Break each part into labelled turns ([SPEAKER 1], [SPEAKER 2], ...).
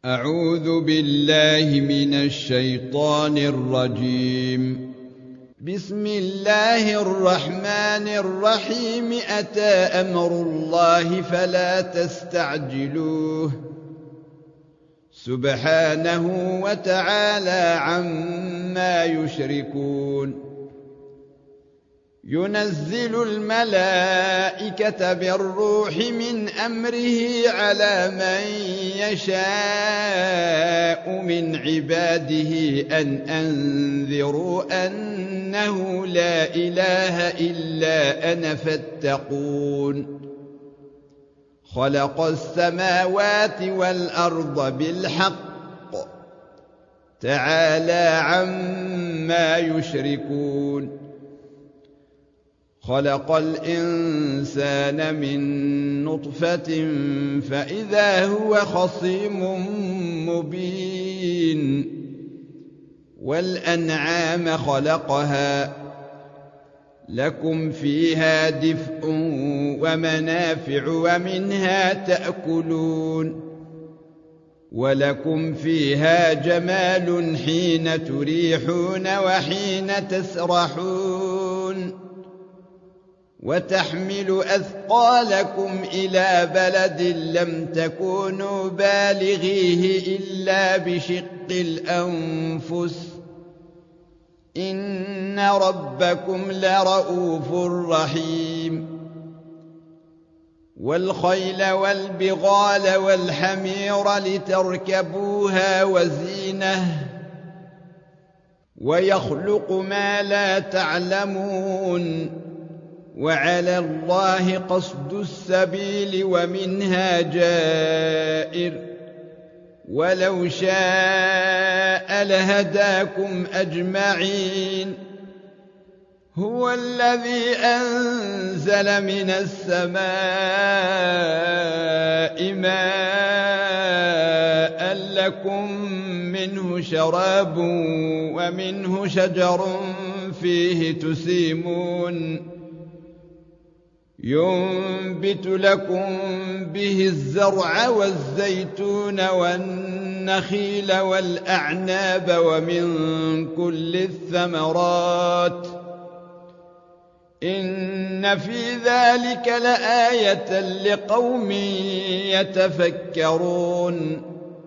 [SPEAKER 1] أعوذ بالله من الشيطان الرجيم. بسم الله الرحمن الرحيم. أتى أمر الله فلا تستعجلوه سبحانه وتعالى عما يشركون. ينزل الملائكة بالروح من أمره على من يشاء من عباده أن أنذروا أنه لا إله إلا أنا فاتقون. خلق السماوات والأرض بالحق تعالى عما يشركون. خلق الإنسان من نطفة فإذا هو خصيم مبين. والأنعام خلقها لكم فيها دفء ومنافع ومنها تأكلون. ولكم فيها جمال حين تريحون وحين تسرحون. وتحمل أثقالكم إلى بلد لم تكونوا بالغيه إلا بشق الأنفس إن ربكم لرؤوف رحيم. والخيل والبغال والحمير لتركبوها وزينة ويخلق ما لا تعلمون. وعلى الله قصد السبيل ومنها جائر ولو شاء لهداكم أجمعين. هو الذي أنزل من السماء ماء لكم منه شراب ومنه شجر فيه تسيمون. ينبت لكم به الزرع والزيتون والنخيل والأعناب ومن كل الثمرات إن في ذلك لآية لقوم يتفكرون.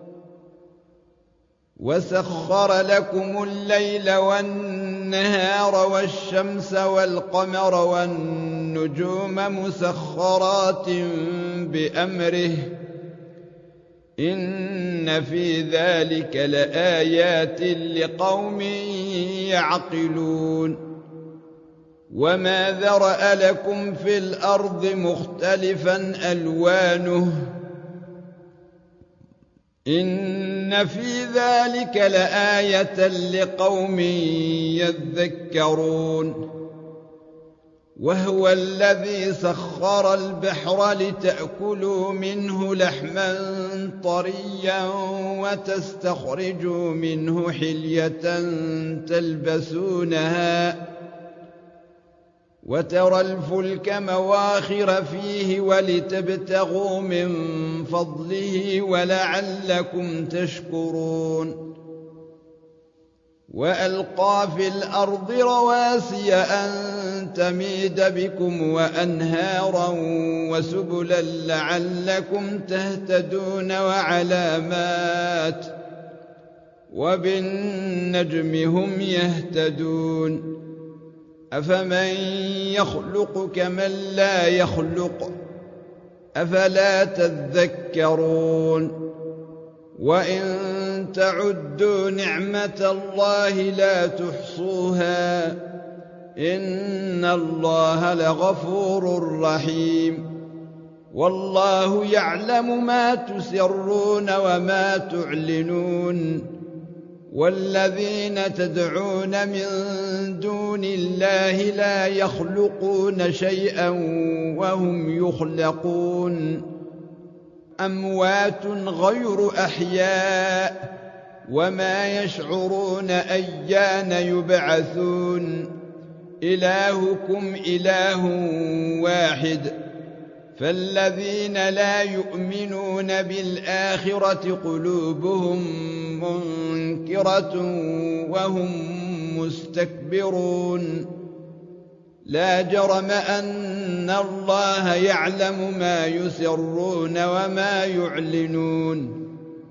[SPEAKER 1] وسخر لكم الليل والنهار والشمس والقمر والنجوم مسخرات بأمره إن في ذلك لآيات لقوم يعقلون. وما ذرأ لكم في الأرض مختلفا ألوانه إن في ذلك لآية لقوم يذكرون. وهو الذي سخر البحر لتأكلوا منه لحما طريا وتستخرجوا منه حلية تلبسونها وترى الفلك مواخر فيه ولتبتغوا من فضله ولعلكم تشكرون. وألقى في الأرض رواسي أن تميد بكم وأنهارا وسبلا لعلكم تهتدون وعلامات وبالنجم هم يهتدون. أفمن يخلق كمن لا يخلق أفلا تذكرون. وإن تعدوا نعمة الله لا تحصوها إن الله لغفور رحيم. والله يعلم ما تسرون وما تعلنون. والذين تدعون من دون الله لا يخلقون شيئا وهم يخلقون. أموات غير أحياء وما يشعرون أيان يبعثون. إلهكم إله واحد فالذين لا يؤمنون بالآخرة قلوبهم منكرة وهم مستكبرون لا جرم أن الله يعلم ما يسرون وما يعلنون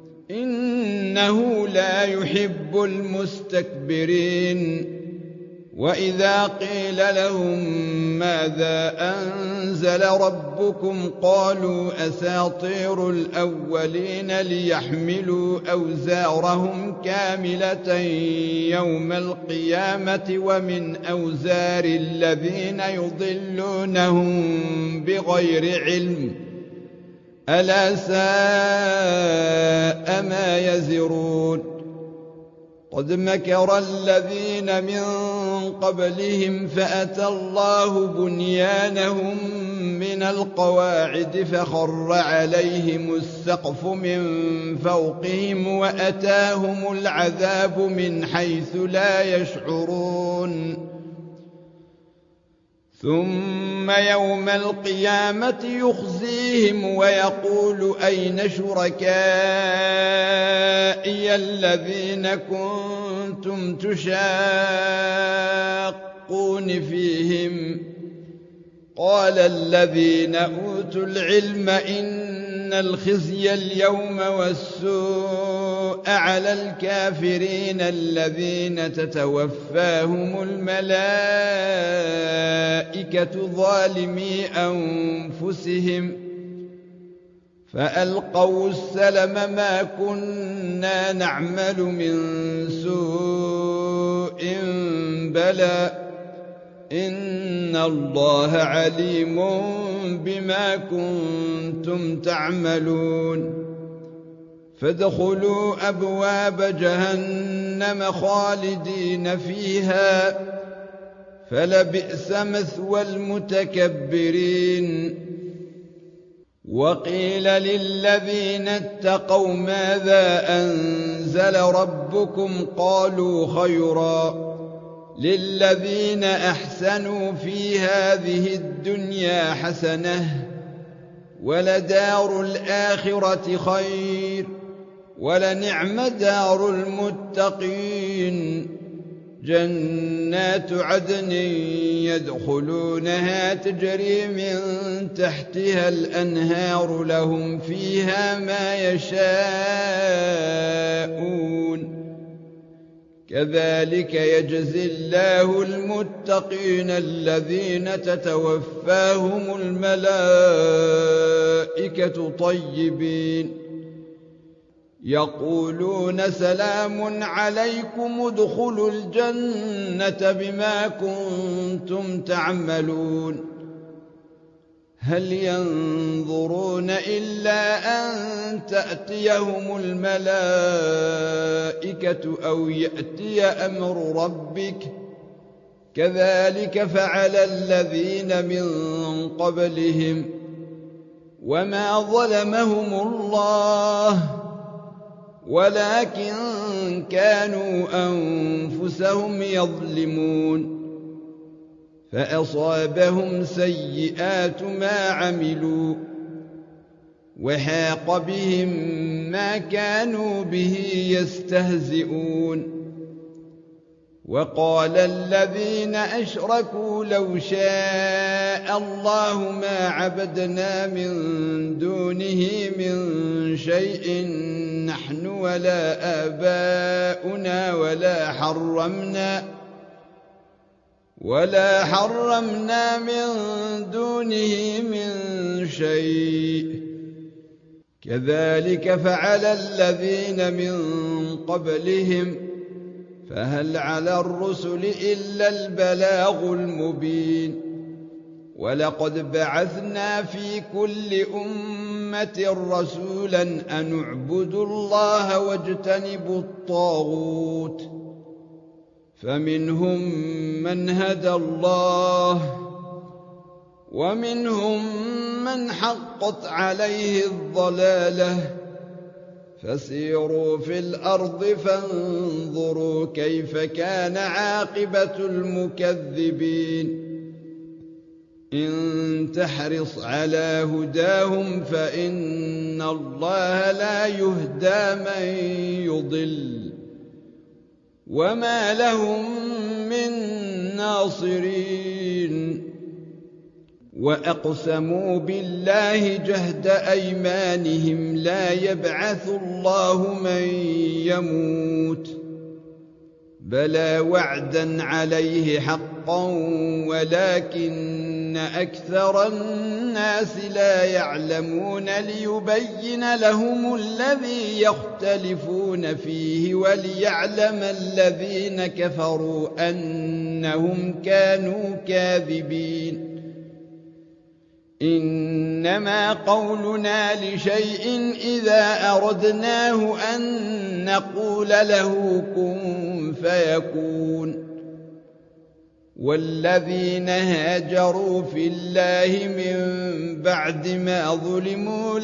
[SPEAKER 1] إنه لا يحب المستكبرين وإذا قيل لهم ماذا أنزل ربكم قالوا أساطير الأولين ليحملوا أوزارهم كاملة يوم القيامة ومن أوزار الذين يضلونهم بغير علم ألا ساء ما يزرون قد مكر الذين من قبلهم فأتى الله بنيانهم من القواعد فخر عليهم السقف من فوقهم وأتاهم العذاب من حيث لا يشعرون ثم يوم القيامة يخزيهم ويقول أين شركائي الذين كنتم تشاقون فيهم قال الذين أوتوا العلم إن الخزي اليوم والسوء على الكافرين الذين تتوفاهم الملائكة ظالمي أنفسهم فألقوا السلم ما كنا نعمل من سوء بلى إن الله عليم بما كنتم تعملون فادخلوا أبواب جهنم خالدين فيها فلبئس مثوى المتكبرين وقيل للذين اتقوا ماذا أنزل ربكم قالوا خيرا للذين أحسنوا في هذه الدنيا حسنة ولدار الآخرة خير ولنعم دار المتقين جنات عدن يدخلونها تجري من تحتها الأنهار لهم فيها ما يشاءون كذلك يجزي الله المتقين الذين تتوفاهم الملائكة طيبين يقولون سلام عليكم ادخلوا الجنة بما كنتم تعملون هل ينظرون إلا أن تأتيهم الملائكة أو يأتي أمر ربك كذلك فعل الذين من قبلهم وما ظلمهم الله ولكن كانوا أنفسهم يظلمون فأصابهم سيئات ما عملوا وحاق بهم ما كانوا به يستهزئون وقال الذين أشركوا لو شاء الله ما عبدنا من دونه من شيء نحن ولا آباؤنا ولا حرمنا من دونه من شيء كذلك فعل الذين من قبلهم فهل على الرسل إلا البلاغ المبين ولقد بعثنا في كل أمة رسولا أن اعبدوا الله واجتنبوا الطاغوت فمنهم من هدى الله ومنهم من حقت عليه الضلالة فسيروا في الأرض فانظروا كيف كان عاقبة المكذبين إن تحرص على هداهم فإن الله لا يهدى من يضل وما لهم من ناصرين وأقسموا بالله جهد أيمانهم لا يبعث الله من يموت بلى وعدا عليه حقا ولكن أكثر الناس لا يعلمون ليبين لهم الذي يختلفون فيه وليعلم الذين كفروا أنهم كانوا كاذبين إنما قولنا لشيء إذا أردناه أن نقول له كن فيكون والذين هاجروا في الله من بعد ما ظلموا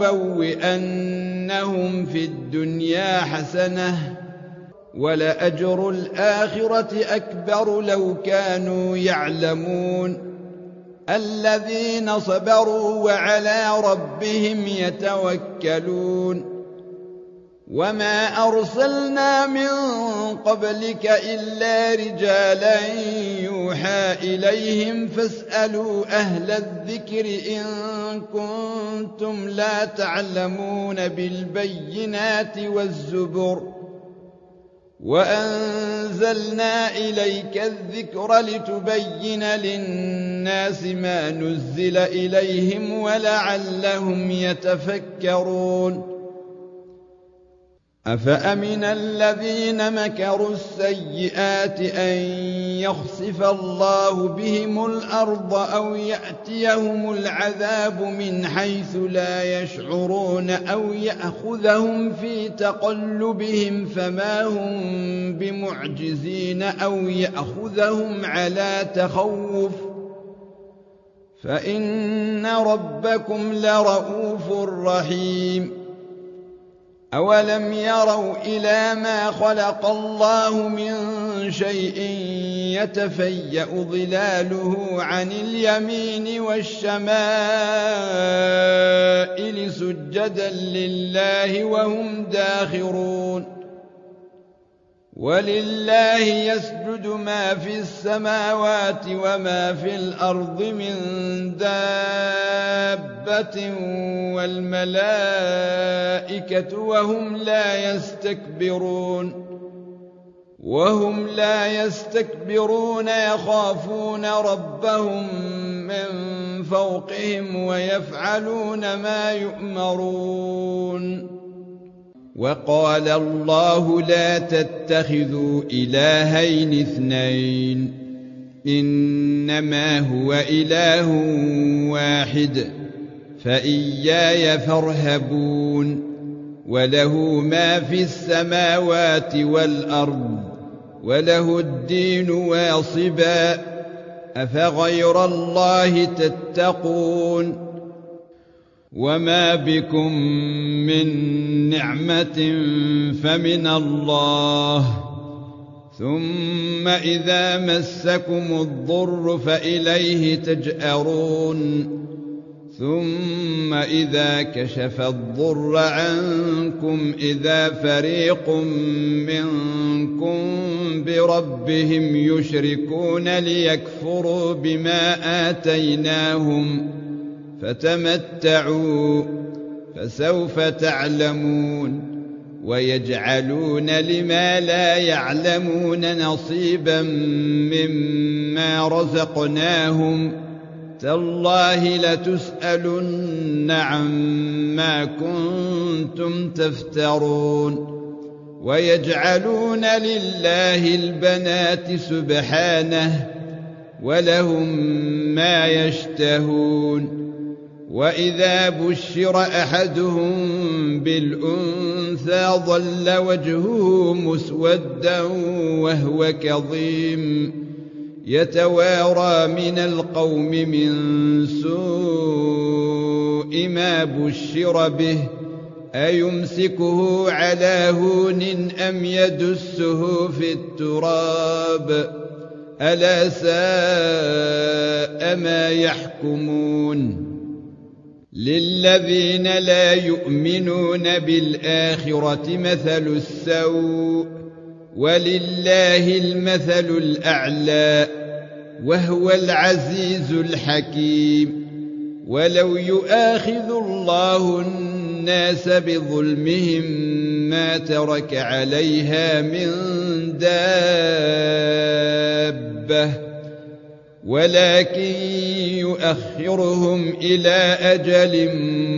[SPEAKER 1] لنبوئنهم في الدنيا حسنة ولأجر الآخرة أكبر لو كانوا يعلمون الذين صبروا وعلى ربهم يتوكلون وما أرسلنا من قبلك إلا رجالا يوحى إليهم فاسألوا أهل الذكر إن كنتم لا تعلمون بالبينات والزبر وأنزلنا إليك الذكر لتبين للناس ما نزل إليهم ولعلهم يتفكرون أفأمن الذين مكروا السيئات أن يخسف الله بهم الأرض أو يأتيهم العذاب من حيث لا يشعرون أو يأخذهم في تقلبهم فما هم بمعجزين أو يأخذهم على تخوف فإن ربكم لرؤوف رحيم أولم يروا إلى ما خلق الله من شيء يتفيأ ظلاله عن اليمين والشمائل سجدا لله وهم داخرون ولله يسجد ما في السماوات وما في الأرض من دابة والملائكة وهم لا يستكبرون يخافون ربهم من فوقهم ويفعلون ما يؤمرون وقال الله لا تتخذوا إلهين اثنين إنما هو إله واحد فإياي فارهبون وله ما في السماوات والأرض وله الدين واصبا أفغير الله تتقون وما بكم من نعمة فمن الله ثم إذا مسكم الضر فإليه تجأرون ثم إذا كشف الضر عنكم إذا فريق منكم بربهم يشركون ليكفروا بما آتيناهم فتمتعوا فسوف تعلمون ويجعلون لما لا يعلمون نصيبا مما رزقناهم تالله لتسألن عما كنتم تفترون ويجعلون لله البنات سبحانه ولهم ما يشتهون وإذا بشر أحدهم بالأنثى ظل وجهه مسودا وهو كظيم يتوارى من القوم من سوء ما بشر به أيمسكه على هون أم يدسه في التراب ألا ساء ما يحكمون للذين لا يؤمنون بالآخرة مثل السوء ولله المثل الأعلى وهو العزيز الحكيم ولو يؤاخذ الله الناس بظلمهم ما ترك عليها من دابة ولكن يؤخرهم إلى أجل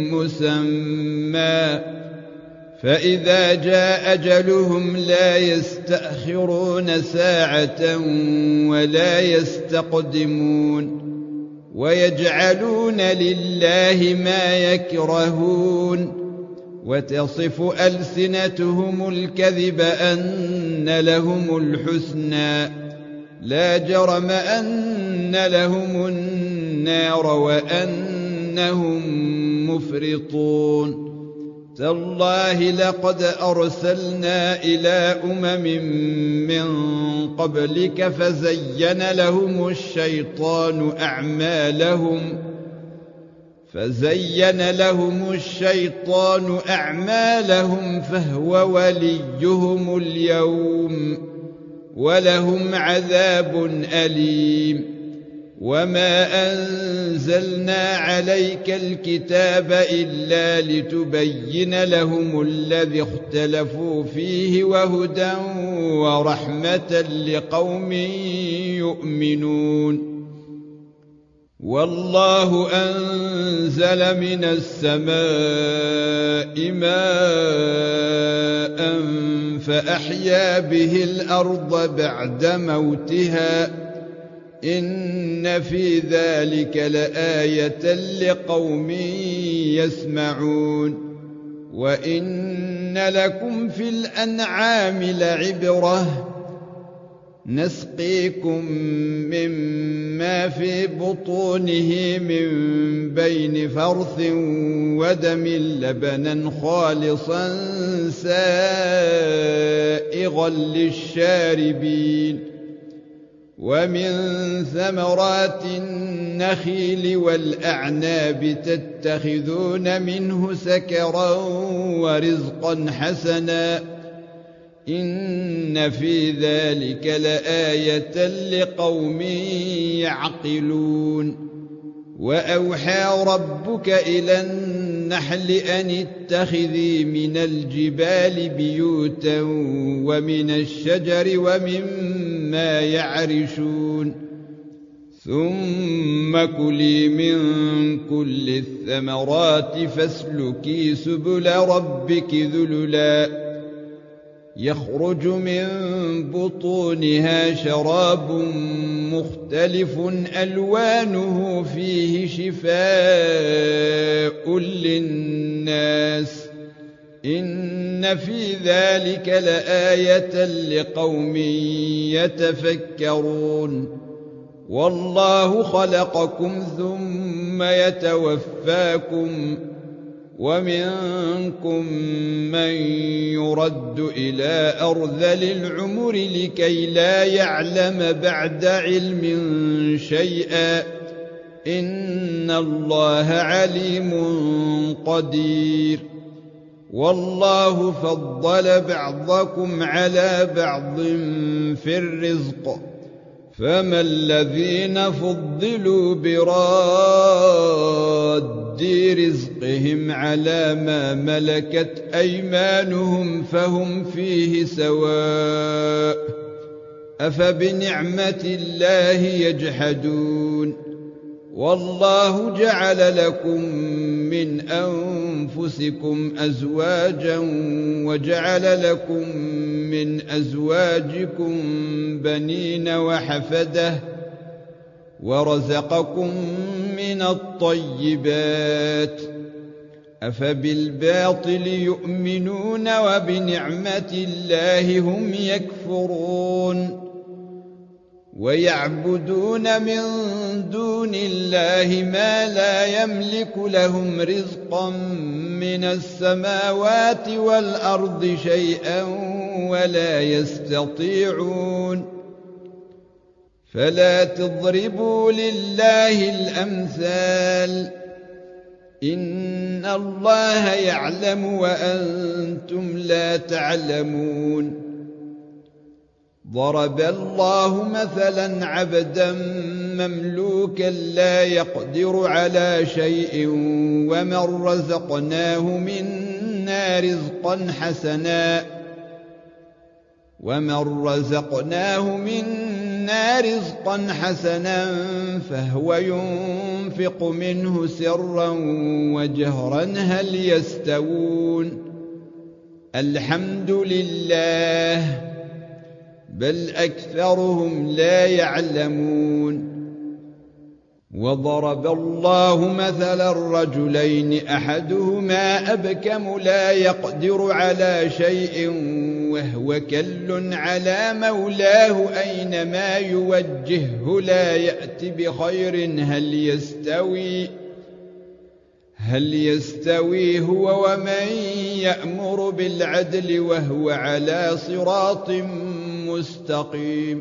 [SPEAKER 1] مسمى فإذا جاء أجلهم لا يستأخرون ساعة ولا يستقدمون ويجعلون لله ما يكرهون وتصف ألسنتهم الكذب أن لهم الحسنى لا جرم أن لهم النار وأنهم مفرطون تالله لقد أرسلنا إلى من قبلك فزين لهم الشيطان أعمالهم فهو وليهم اليوم ولهم عذاب أليم وما أنزلنا عليك الكتاب إلا لتبين لهم الذي اختلفوا فيه وهدى ورحمة لقوم يؤمنون والله أنزل من السماء ماء فأحيا به الأرض بعد موتها إن في ذلك لآية لقوم يسمعون وإن لكم في الأنعام لعبرة نسقيكم مما في بطونه من بين فرث ودم لبنا خالصا سائغا للشاربين ومن ثمرات النخيل والأعناب تتخذون منه سكرا ورزقا حسنا إن في ذلك لآية لقوم يعقلون وأوحى ربك إلى النحل أن اتخذي من الجبال بيوتا ومن الشجر ومما يعرشون ثم كلي من كل الثمرات فاسلكي سبل ربك ذللا يخرج من بطونها شراب مختلف ألوانه فيه شفاء للناس إن في ذلك لآية لقوم يتفكرون والله خلقكم ثم يتوفاكم ومنكم من يرد إلى أرذل العمر لكي لا يعلم بعد علم شيئا إن الله عليم قدير والله فضل بعضكم على بعض في الرزق فما الذين فضلوا براد رزقهم على ما ملكت أيمانهم فهم فيه سواء أفبنعمة الله يجحدون والله جعل لكم من أنفسكم أزواجا وجعل لكم من أزواجكم بنين وحفدة ورزقكم من الطيبات أفبالباطل يؤمنون وبنعمة الله هم يكفرون ويعبدون من دون الله ما لا يملك لهم رزقا من السماوات والأرض شيئا ولا يستطيعون فلا تضربوا لله الأمثال إن الله يعلم وأنتم لا تعلمون ضرب الله مثلا عبدا مملوكا لا يقدر على شيء ومن رزقناه منا رزقا حسنا فهو ينفق منه سرا وجهرا هل يستوون الحمد لله بل أكثرهم لا يعلمون وضرب الله مثلا الرجلين أحدهما أبكم لا يقدر على شيء وهو كل على مولاه أينما يوجهه لا يأت بخير هل يستوي هو ومن يأمر بالعدل وهو على صراط مستقيم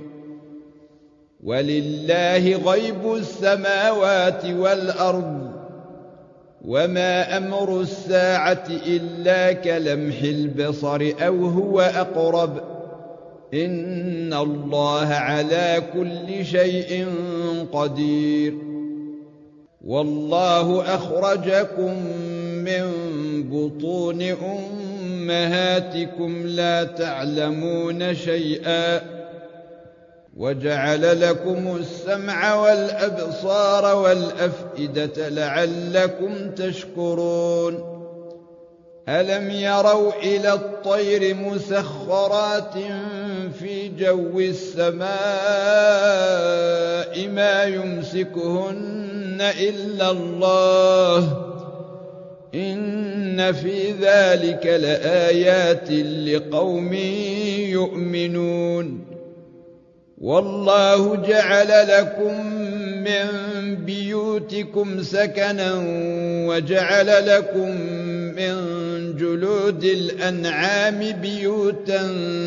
[SPEAKER 1] ولله غيب السماوات والأرض وما أمر الساعة إلا كلمح البصر أو هو أقرب إن الله على كل شيء قدير والله أخرجكم من بطون أمهاتكم لا تعلمون شيئا وجعل لكم السمع والأبصار والأفئدة لعلكم تشكرون ألم يروا إلى الطير مسخرات في جو السماء ما يمسكهن إلا الله إن في ذلك لآيات لقوم يؤمنون والله جعل لكم من بيوتكم سكنا وجعل لكم من جلود الأنعام بيوتا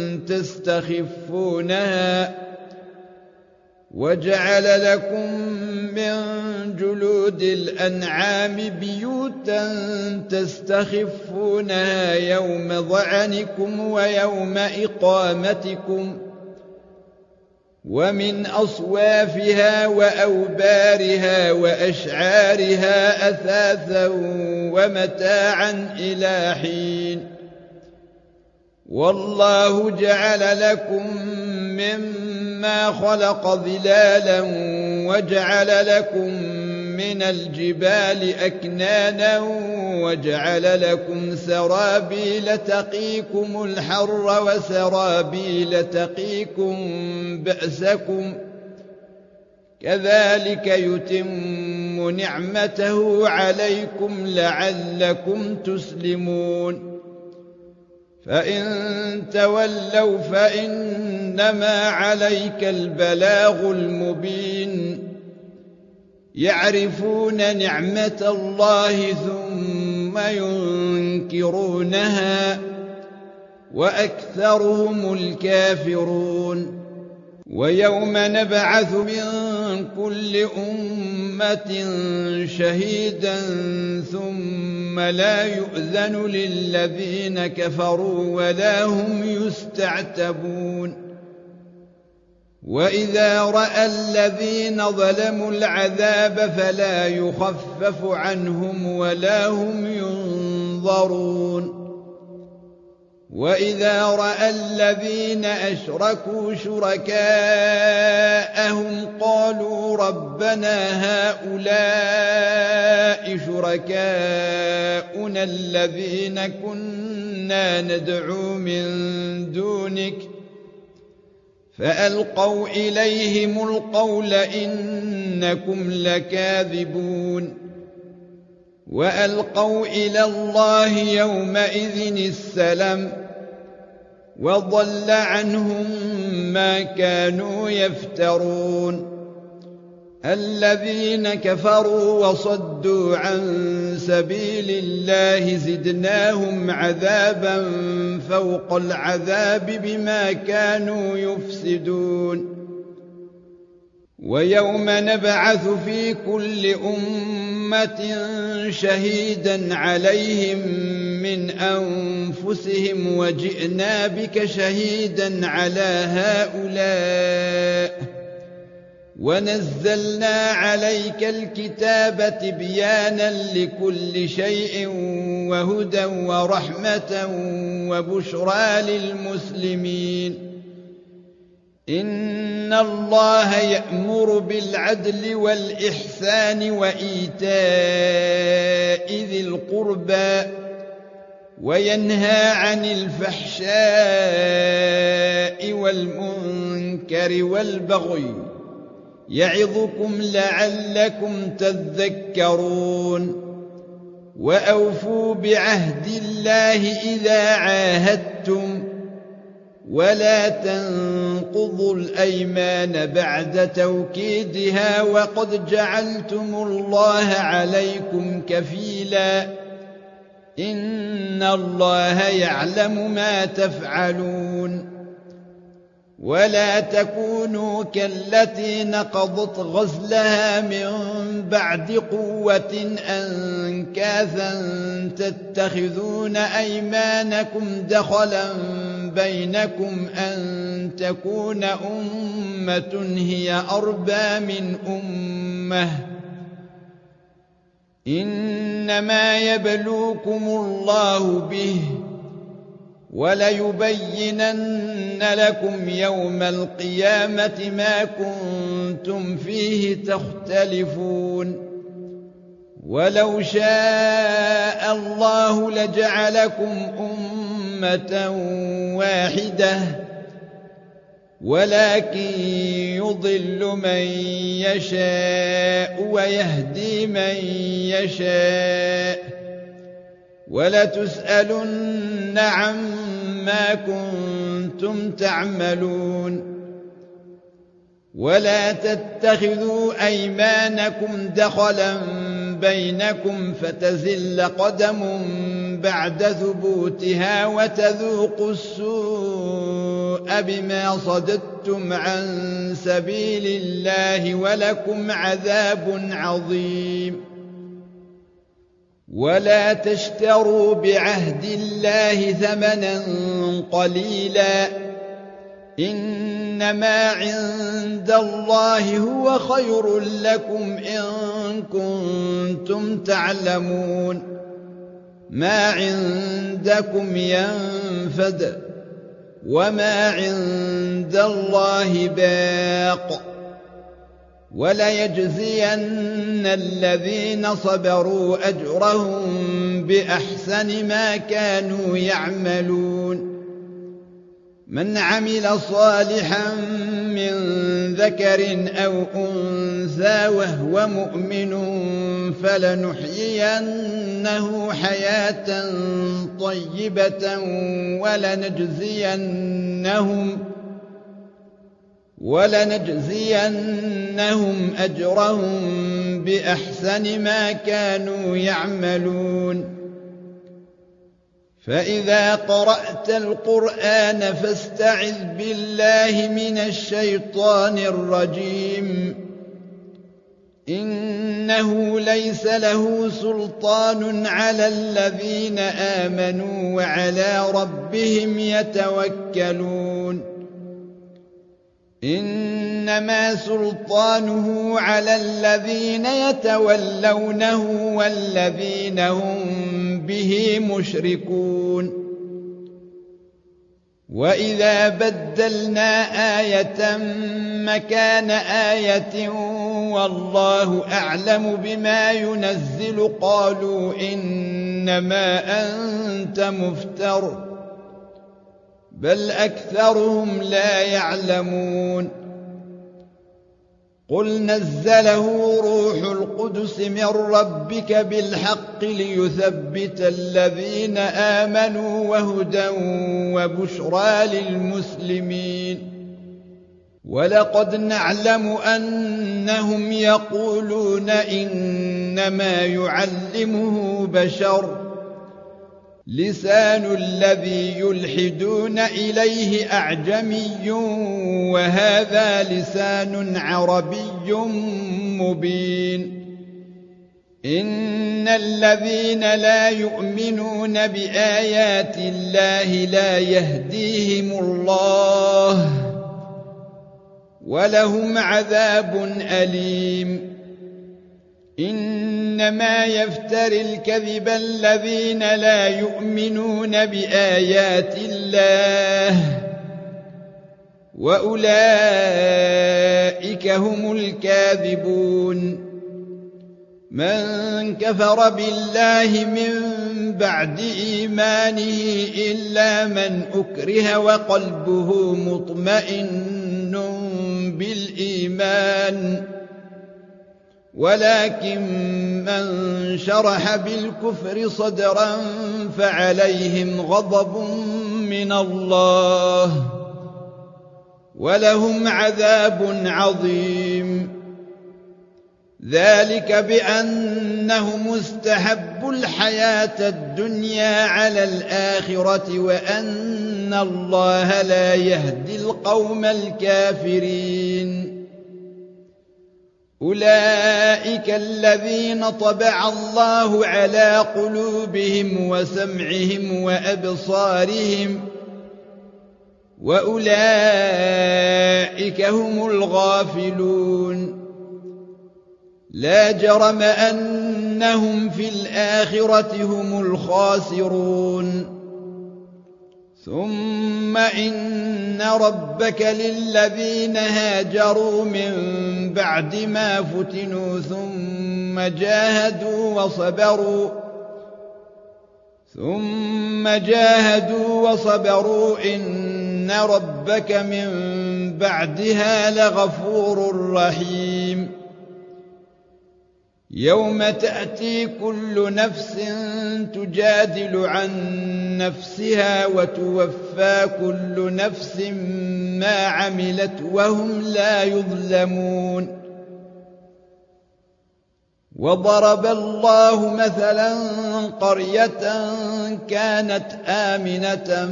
[SPEAKER 1] تستخفونها يوم ظعنكم ويوم إقامتكم ومن أصوافها وأوبارها وأشعارها أثاثا ومتاعا إلى حين والله جعل لكم مما خلق ظلالا وجعل لكم من الجبال أكنانا وجعل لكم سرابيل تقيكم الحر وسرابيل تقيكم بأسكم كذلك يتم نعمته عليكم لعلكم تسلمون فإن تولوا فإنما عليك البلاغ المبين يعرفون نعمة الله ثم ينكرونها وأكثرهم الكافرون ويوم نبعث من كل أمة شهيدا ثم لا يؤذن للذين كفروا ولا هم يستعتبون وإذا رأى الذين ظلموا العذاب فلا يخفف عنهم ولا هم ينظرون وإذا رأى الذين أشركوا شركاءهم قالوا ربنا هؤلاء شركاؤنا الذين كنا ندعو من دونك فألقوا إليهم القول إنكم لكاذبون وألقوا إلى الله يومئذ السلم وضل عنهم ما كانوا يفترون الذين كفروا وصدوا عن سبيل الله زدناهم عذابا فوق العذاب بما كانوا يفسدون ويوم نبعث في كل أمة شهيدا عليهم من أنفسهم وجئنا بك شهيدا على هؤلاء ونزلنا عليك الكتاب تبيانا لكل شيء وهدى ورحمة وبشرى للمسلمين إن الله يأمر بالعدل والإحسان وإيتاء ذي القربى وينهى عن الفحشاء والمنكر والبغي يعظكم لعلكم تذكرون وأوفوا بعهد الله إذا عاهدتم ولا تنقضوا الأيمان بعد توكيدها وقد جعلتم الله عليكم كفيلا إن الله يعلم ما تفعلون ولا تكونوا كالتي نقضت غزلها من بعد قوة أنكاثا تتخذون أيمانكم دخلا بينكم أن تكون أمة هي أربى من أمة إنما يبلوكم الله به وليبينن لكم يوم القيامة ما كنتم فيه تختلفون ولو شاء الله لجعلكم أمة واحدة ولكن يضل من يشاء ويهدي من يشاء ولتسألن عما كنتم تعملون ولا تتخذوا أيمانكم دخلا بينكم فتزل قدم بعد ثبوتها وتذوقوا السوء بما صددتم عن سبيل الله ولكم عذاب عظيم ولا تشتروا بعهد الله ثمنا قليلا إنما عند الله هو خير لكم إن كنتم تعلمون ما عندكم ينفد وما عند الله باق وليجزين الذين صبروا أجرهم بأحسن ما كانوا يعملون من عمل صالحا من ذكر أو أنثى وهو مؤمن فلنحيينه حياة طيبة ولنجزينهم أجرهم بأحسن ما كانوا يعملون فإذا قرأت القرآن فاستعذ بالله من الشيطان الرجيم إنه ليس له سلطان على الذين آمنوا وعلى ربهم يتوكلون إنما سلطانه على الذين يتولونه والذين هم به مشركون وإذا بدلنا آية مكان آية والله أعلم بما ينزل قالوا إنما أنت مفتر بل أكثرهم لا يعلمون قل نزله روح القدس من ربك بالحق ليثبت الذين آمنوا وهدى وبشرى للمسلمين ولقد نعلم أنهم يقولون إنما يعلمه بشر لسان الذي يلحدون إليه أعجمي وهذا لسان عربي مبين إن الذين لا يؤمنون بآيات الله لا يهديهم الله ولهم عذاب أليم إنما يفتري الكذب الذين لا يؤمنون بآيات الله وأولئك هم الكاذبون من كفر بالله من بعد إيمانه إلا من أكره وقلبه مطمئن بالإيمان ولكن من شرح بالكفر صدرا فعليهم غضب من الله ولهم عذاب عظيم ذلك بأنهم استحبوا الحياة الدنيا على الآخرة وأن الله لا يهدي القوم الكافرين أولئك الذين طبع الله على قلوبهم وسمعهم وأبصارهم وأولئك هم الغافلون لا جرم أنهم في الآخرة هم الخاسرون ثم إن ربك للذين هاجروا من بعد ما فتنوا ثم جاهدوا وصبروا إن ربك من بعدها لغفور رحيم يوم تأتي كل نفس تجادل عن نفسها وتوفى كل نفس ما عملت وهم لا يظلمون وضرب الله مثلا قرية كانت آمنة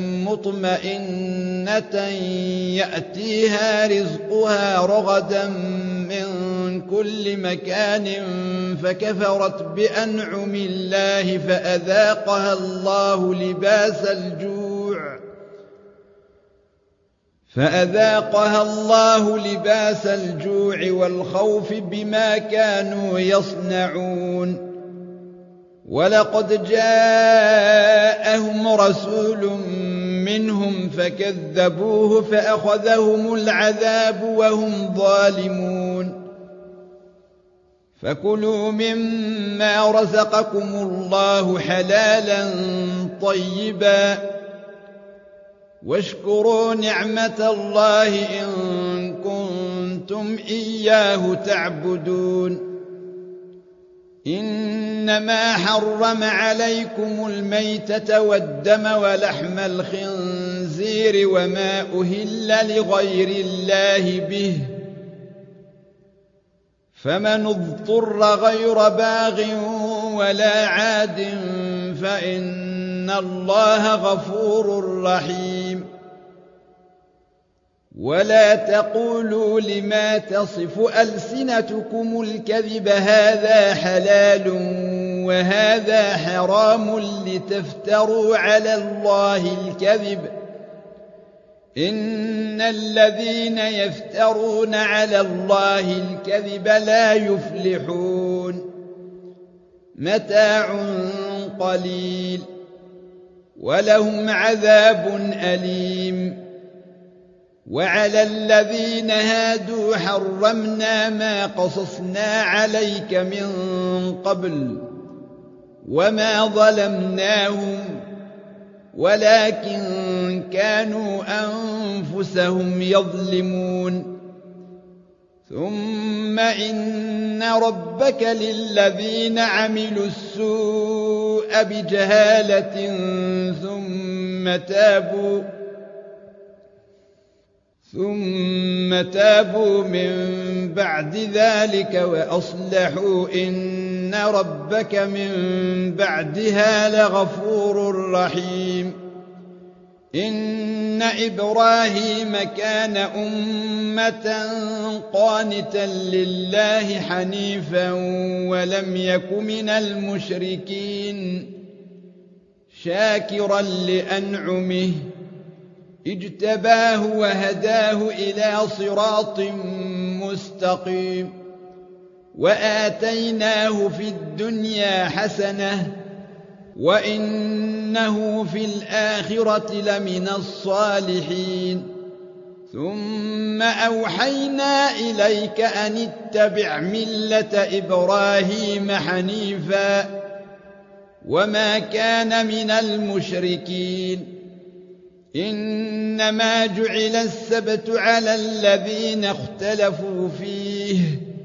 [SPEAKER 1] مطمئنة يأتيها رزقها رغدا من كل مكان فكفرت بأنعم الله فأذاقها الله لباس الجوع والخوف بما كانوا يصنعون ولقد جاءهم رسول منهم فكذبوه فأخذهم العذاب وهم ظالمون فكلوا مما رزقكم الله حلالا طيبا واشكروا نعمة الله إن كنتم إياه تعبدون إنما حرم عليكم الميتة والدم ولحم الخنزير وما أهل لغير الله به فمن اضطر غير باغ ولا عاد فإن الله غفور رحيم ولا تقولوا لما تصف ألسنتكم الكذب هذا حلال وهذا حرام لتفتروا على الله الكذب إن الذين يفترون على الله الكذب لا يفلحون متاع قليل ولهم عذاب أليم وعلى الذين هادوا حرمنا ما قصصنا عليك من قبل وما ظلمناهم ولكن كانوا أنفسهم يظلمون ثم إن ربك للذين عملوا السوء بجهالة ثم تابوا من بعد ذلك وأصلحوا إن ربك من بعدها لغفور رحيم إن إبراهيم كان أمة قانتا لله حنيفا ولم يك من المشركين شاكرا لأنعمه اجتباه وهداه إلى صراط مستقيم وآتيناه في الدنيا حسنة وإنه في الآخرة لمن الصالحين ثم أوحينا إليك أن اتبع ملة إبراهيم حنيفا وما كان من المشركين إنما جعل السبت على الذين اختلفوا فيه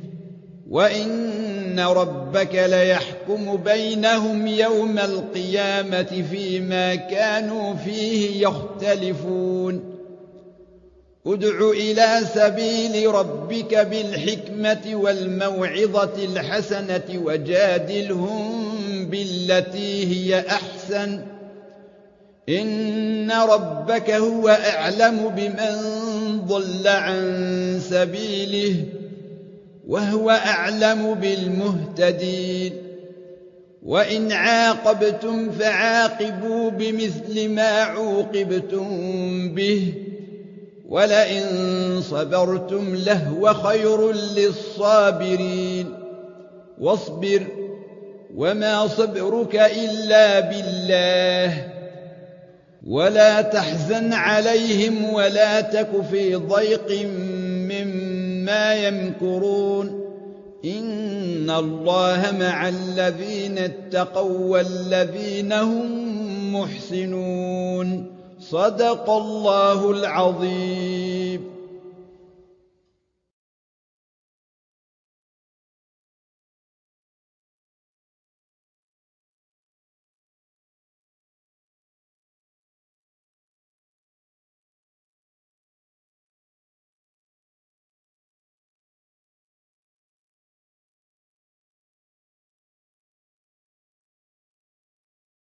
[SPEAKER 1] وإن ربك ليحكم بينهم يوم القيامة فيما كانوا فيه يختلفون ادع إلى سبيل ربك بالحكمة والموعظة الحسنة وجادلهم بالتي هي أحسن إن ربك هو أعلم بمن ضل عن سبيله وهو أعلم بالمهتدين وإن عاقبتم فعاقبوا بمثل ما عوقبتم به ولئن صبرتم لهو خير للصابرين واصبر وما صبرك إلا بالله ولا تحزن عليهم ولا تك في ضيق مما يمكرون إن الله مع الذين اتقوا والذين هم محسنون صدق الله العظيم.